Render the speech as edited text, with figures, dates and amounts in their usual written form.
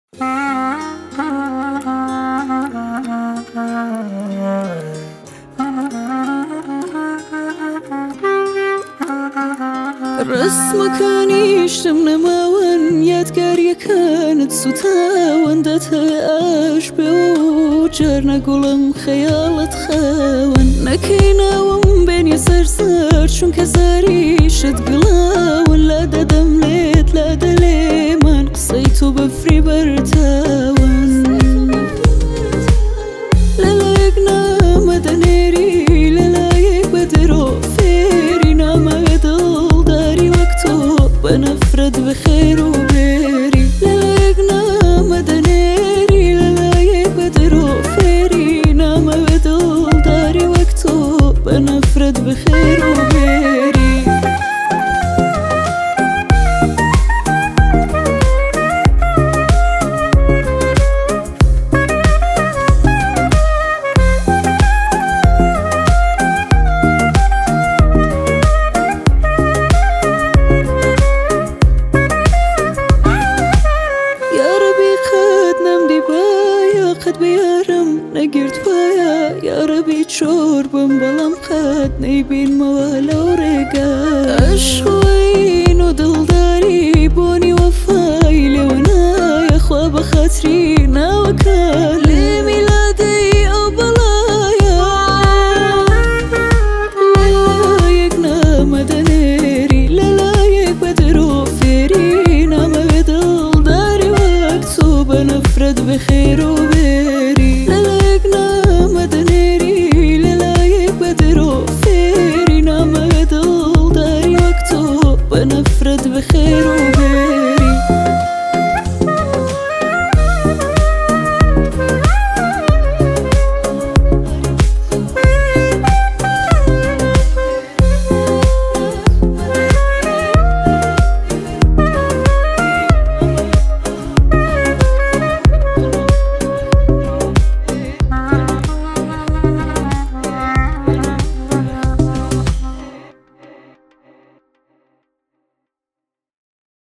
ڕستمەکانیشتم نەماوەن یادگاریەکانت سوتاوەندەتە ئاش بێ و جارنە گوڵم خەیاڵت خاوەن نەکەیناوم بێنیە سەرسەر چونکە زاریشت گڵاون لا دەدەم لێت لا دەلێمان قسەی تۆ بەفری بەرتاون لەلایەک نامەدەنێری لەلایەک بەدرۆ فێری نامەوێ دڵداری وەک تۆ بە نەفرەت بەخێر و بێری لەلایەک نامەدەنێری لەلایەک بەدرۆ فێری نامەوێ دڵداری وەک تۆ بە نەفرەت بەخێر و بێری قەت بەیارم نەگرت وایە یارەبی چۆر بم بەڵام قەت نەیبینمەوە لەو ڕێگا عەشقین و دڵداری بۆنی وەفای لێوە نایە خوا بە خاتری ناوەکە لێ میلادەی ئەو بەڵایە لەلایەک نامەدەنێری لەلایەک بەدرۆ فێری نامەوێ دڵداری وەک تۆ بە نەفرەت بەخێر و